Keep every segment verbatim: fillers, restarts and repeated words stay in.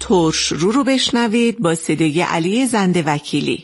ترش رو رو بشنوید با صدای علی زنده وکیلی.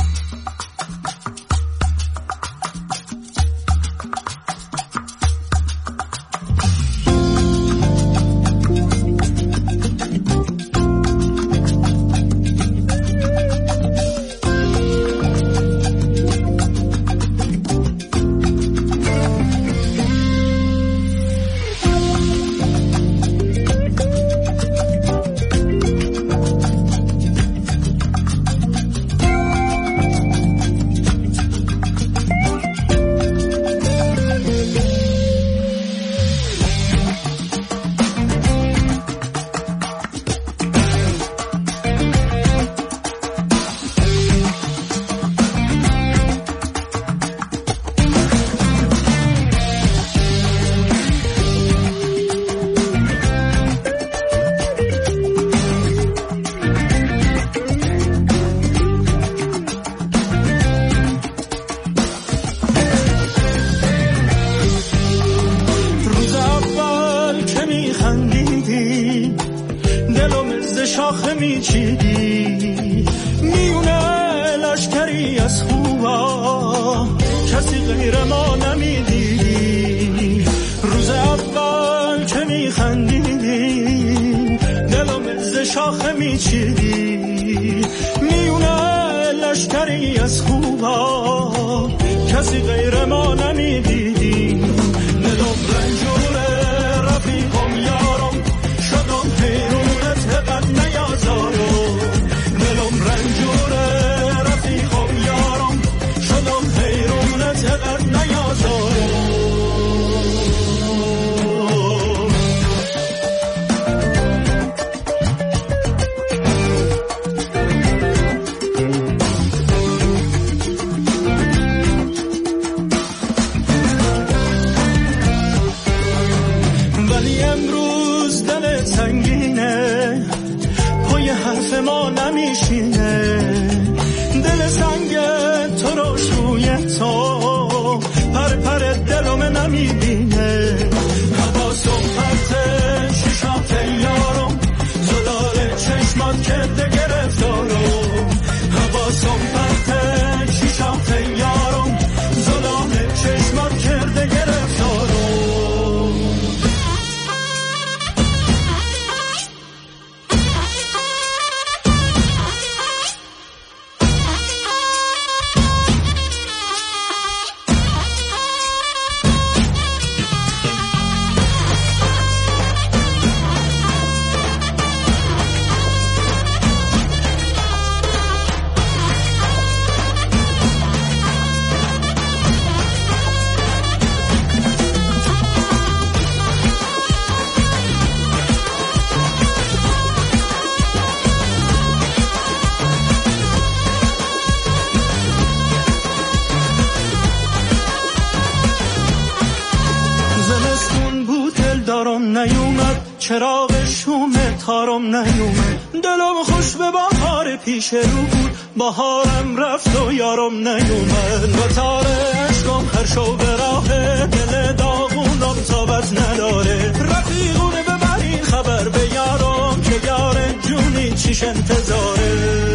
چراغ شوم تارم نیومد، دلم خوش به بهار پیش رو بود، بهارم رفت و یارم نیومد. با تار عشقم هر شو به راه دل داغونم ثابت نداره، رفیقونه ببرین خبر به یارم که یار جونی چیش انتظاره.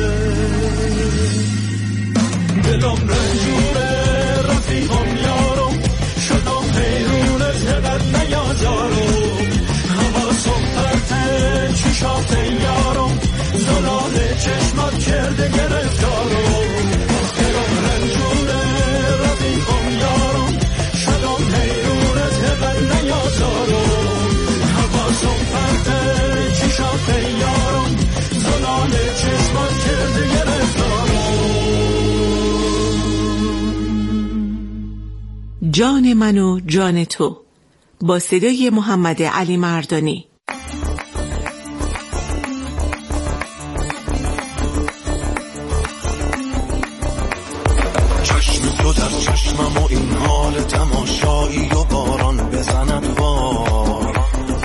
دلم رنجوره رفیقم یارم، شدم حیرونت هقت نیازارم، چشات یارم زلال چشمات کرده گرفتارم. دلم رنجوره رفیقم یارم، شدم حیرونت هقت نیازارم، حواسم پرته چشات یارم زلال چشمات کرده گرفتارم. جان من و جان تو با صدای محمد علی مردانی. چشمم و این حال تماشایی و باران بزند وار،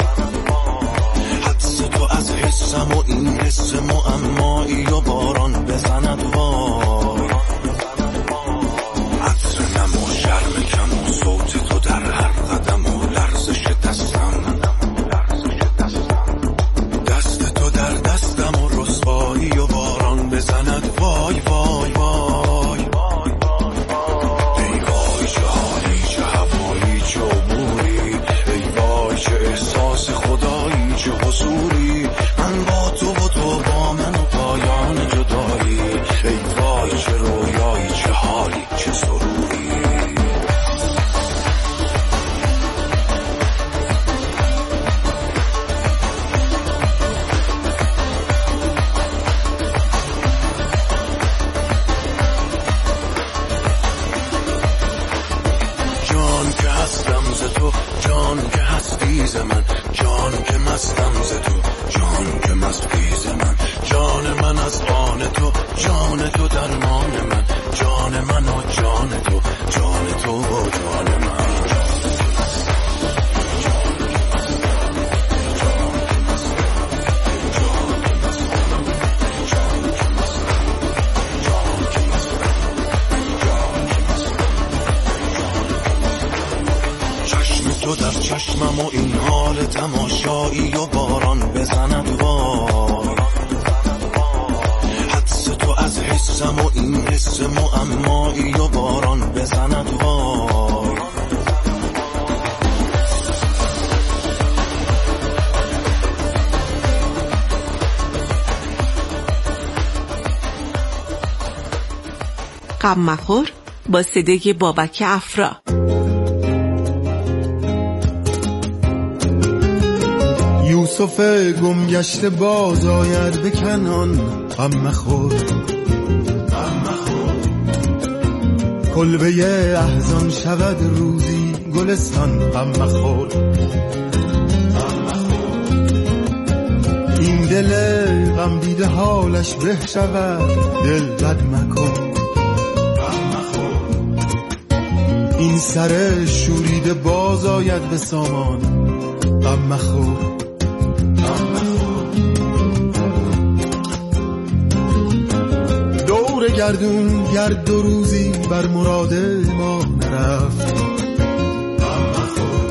حدس تو از حسم و این حس معمایی و باران بزند وار، عطر نم و شرم کم و صوت تو در هر قدم و لرزش دستم، جان که هستم ز تو، جان که هستی ز من، جان که مستم ز تو، جان که مستی ز من، جان من از آن تو، جان تو درمان من، جان من و جان تو، جان تو و جان من. تو در چشمم و این حال تماشایی و باران بزند وای، حدس تو از حسم و این حس معمایی و باران بزند وای. غم مخور با صدای بابک افرا. یوسف گم گشته باز آید به کنعان، غم مخور غم مخور، کلبه احزان شود روزی گلستان، غم مخور غم مخور، این دل غم دیده حالش به شود، دل بد مکن غم مخور، این سر شوریده باز آید به سامان، غم مخور. دور گردون گرد دو روزی بر مراد ما نرفت، غم مخور،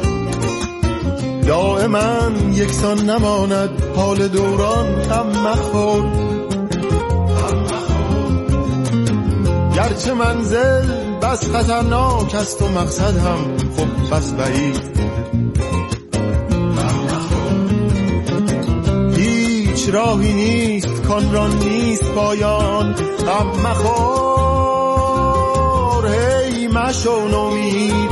دائما یکسان نماند حال دوران، غم مخور غم مخور، گرچه منزل بس خطرناک است و مقصد هم خب بس بعید، راهی نیست کان را نیست پایان، غم مخور هی مشو نومید،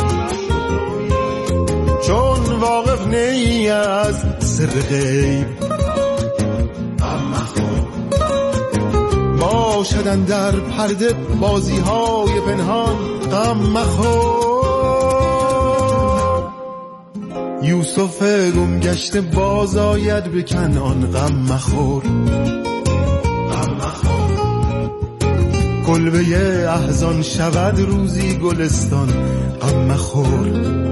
چون واقف نی از سر غیب، غم مخور، باشدن در پرده بازی های پنهان، غم مخور. یوسف گم گشته باز آید به کنعان، غم مخور غم مخور، کلبه احزان شود روزی گلستان، غم مخور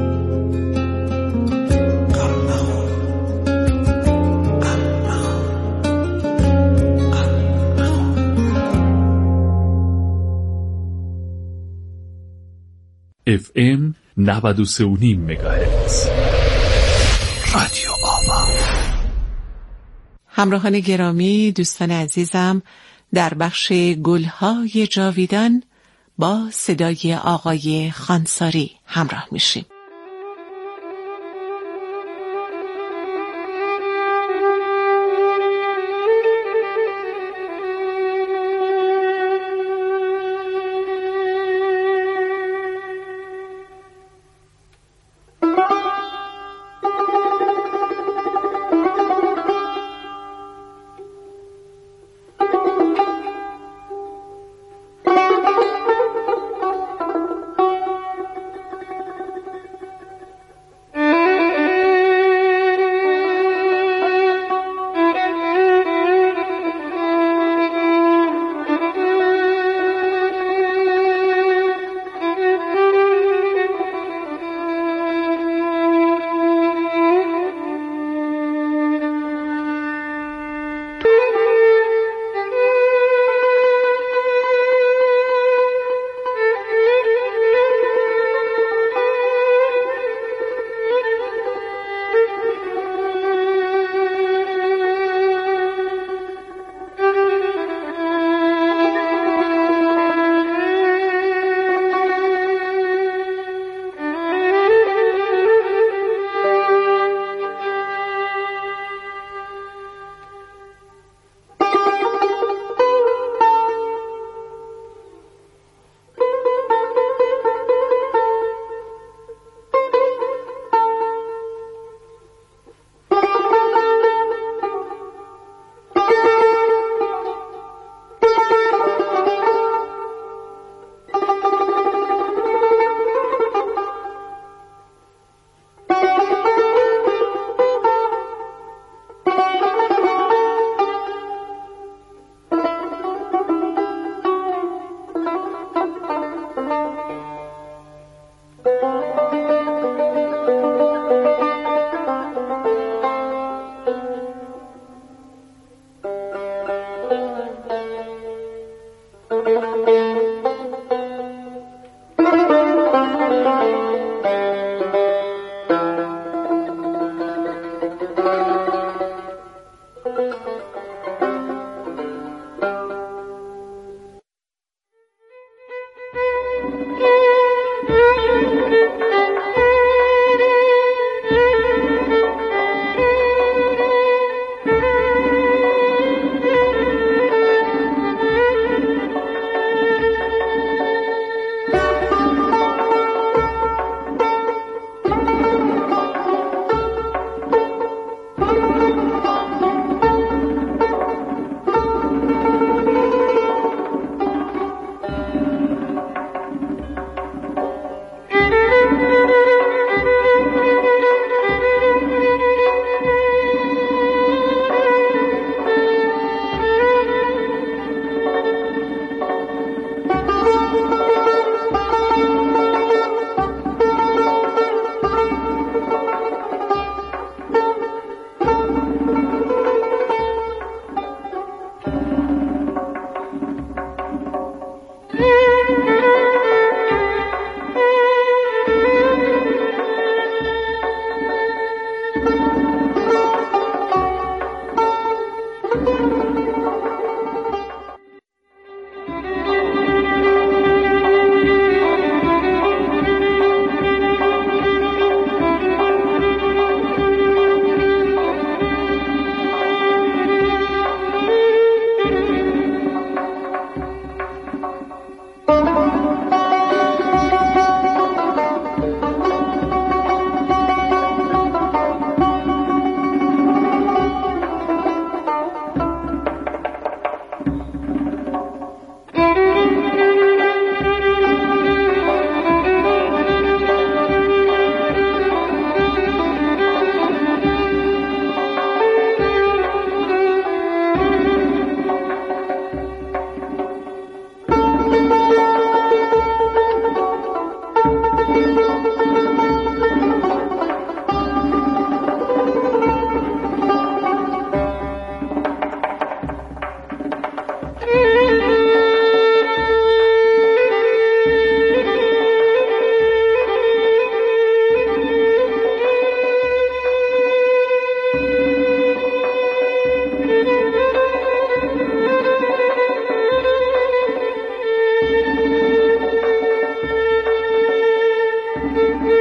غم مخور غم مخور غم مخور. اف ام نود و سه و نیم مگاهرتز رادیو آوا. همراهان گرامی، دوستان عزیزم، در بخش گلهای جاویدان با صدای آقای خانساری همراه میشیم.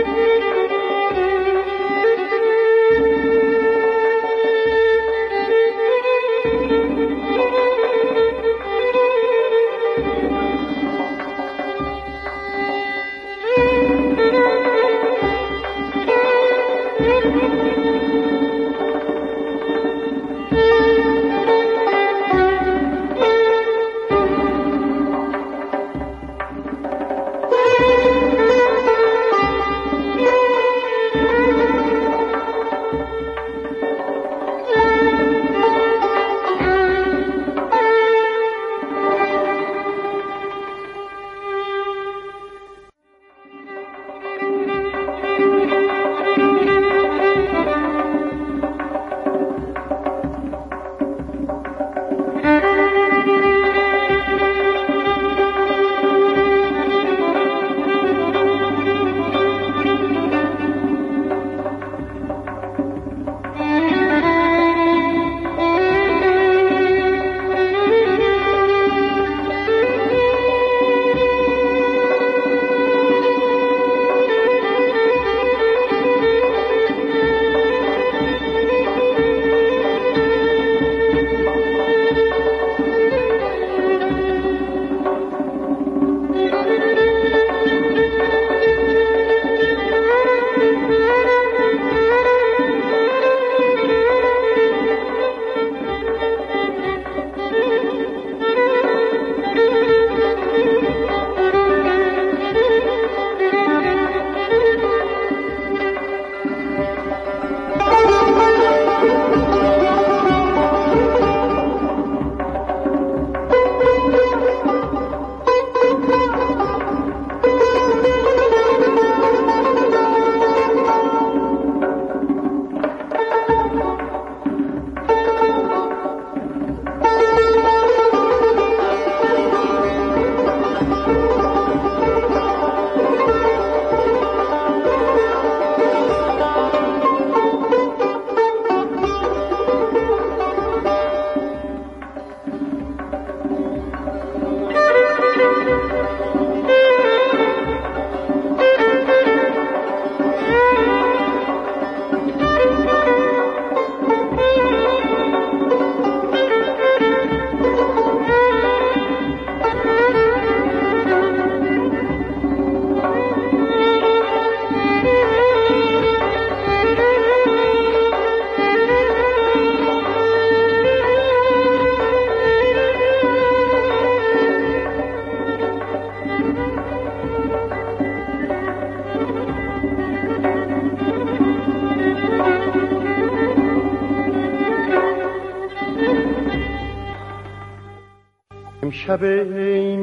شب ای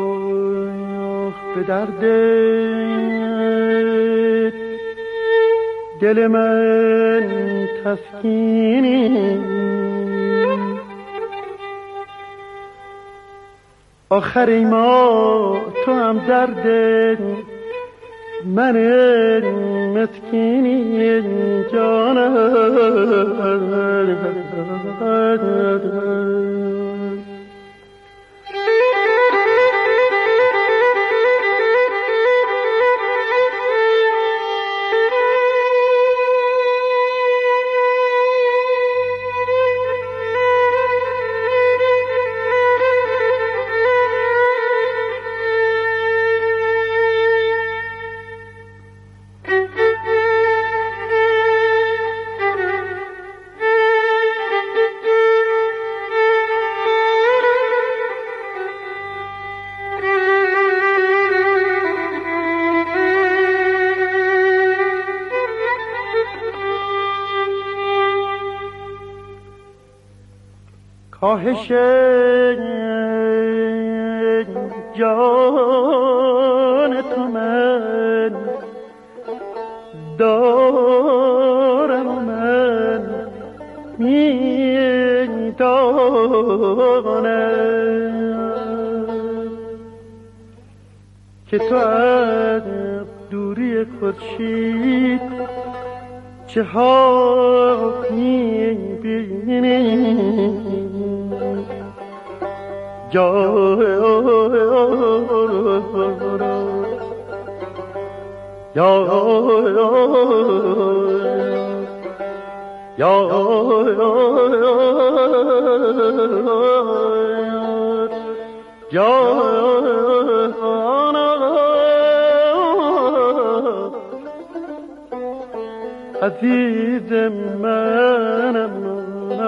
ماه به درد دل من تسکینی، آخر ای ماه تو هم درد من مسکینی جانم. خواهش جان تو من دارم، من می دانم که تو از دوری خورشید چه ها می بینی جان یا یا یا عزیز منم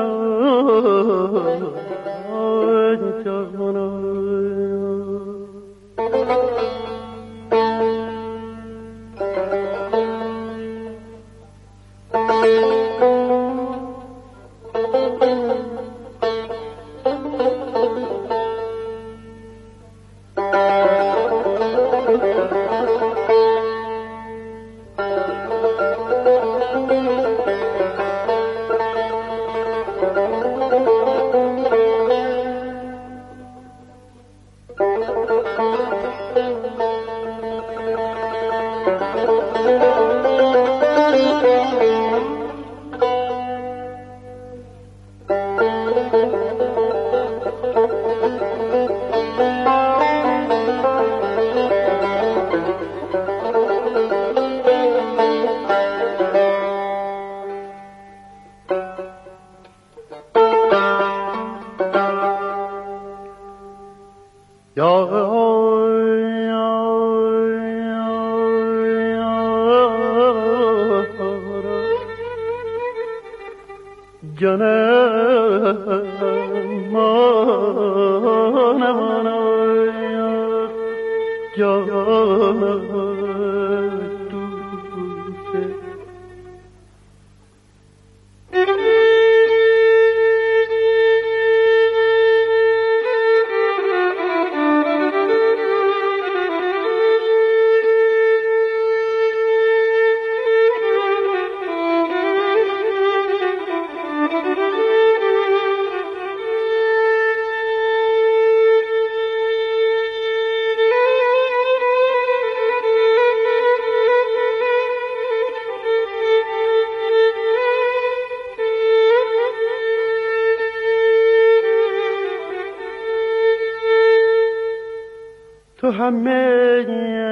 تو همه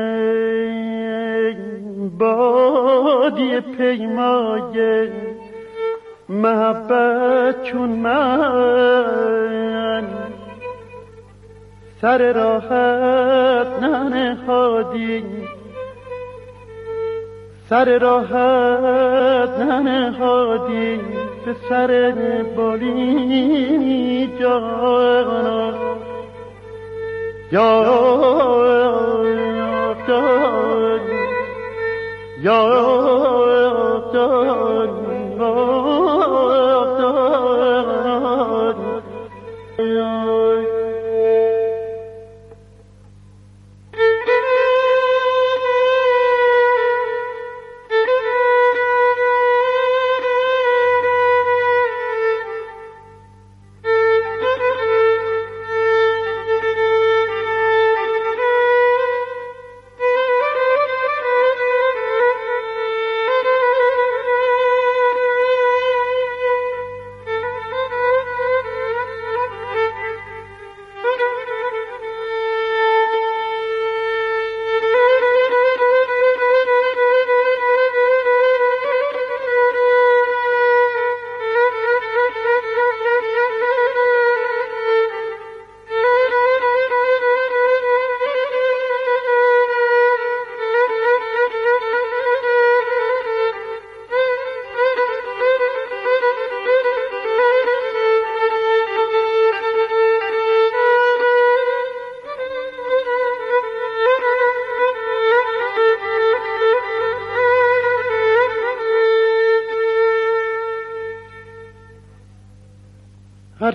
بادی پیمای محبت چون من سر راحت ننهادی سر راحت ننهادی به سر بالینی جانا یا یا هر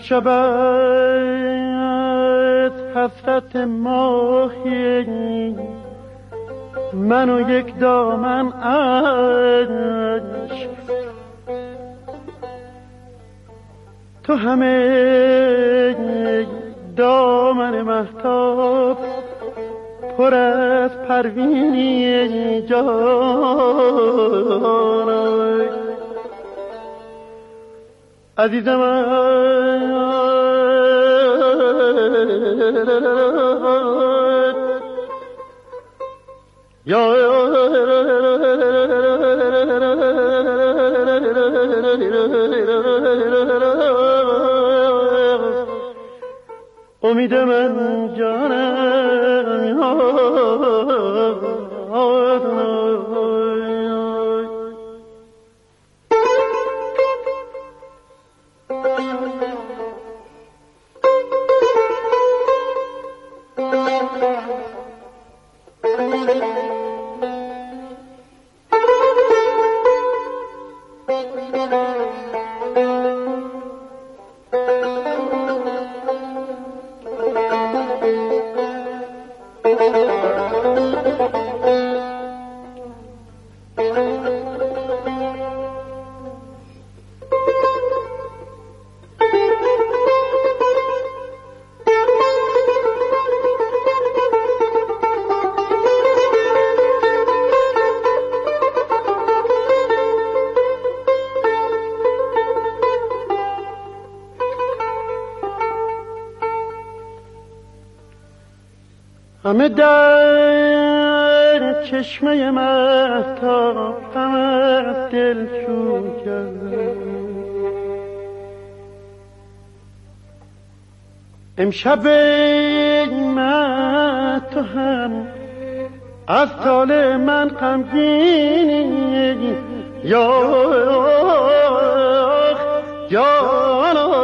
شبت حسرت ماهی منو یک دامن عشق تو همه دامن مهتاب پر از پروینی جانم عزیزم یا امید من جانم همه در چشمه مهتاب هم از دل چون کردم امشب من تو هم از طال من غمگینی یا جانا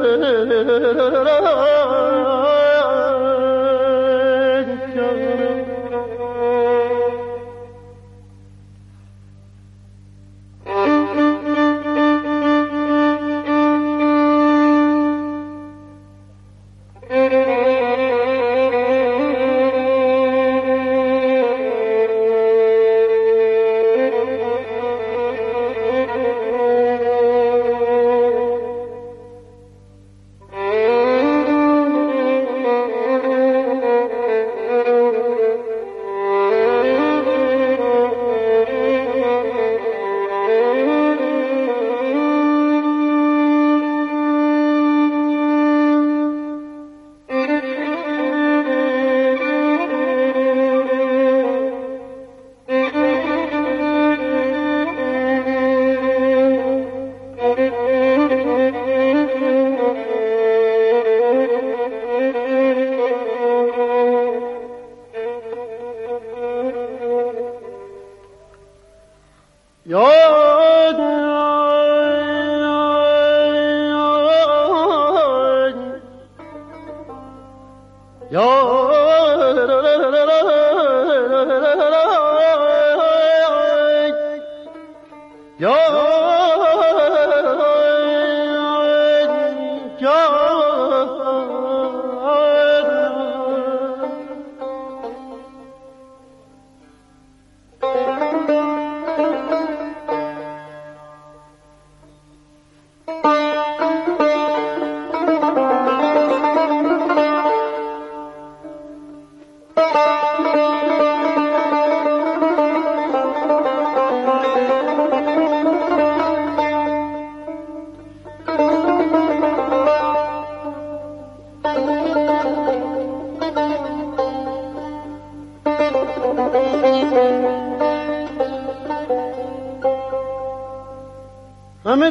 همه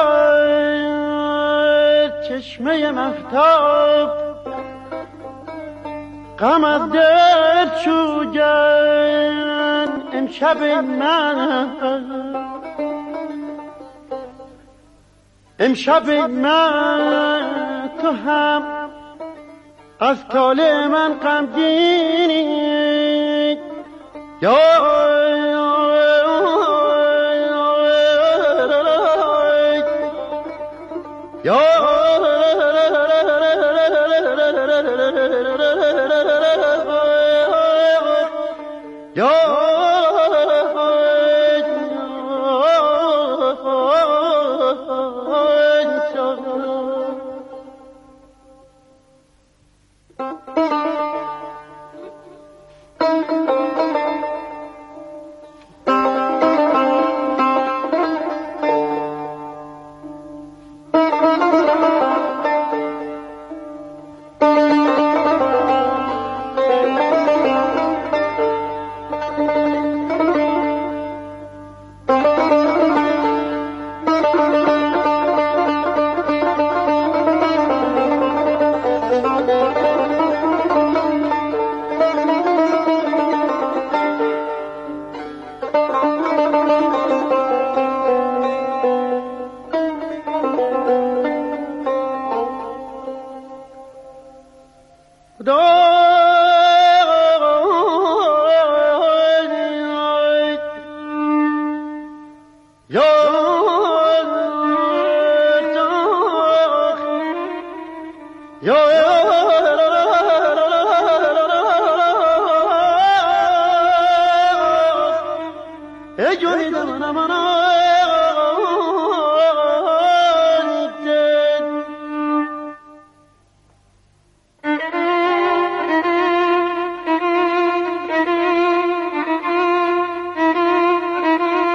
در چشمه مهتاب غم از دل چوگن امشب من امشب من تو هم از طال من غمگینی یا یا شهیدم من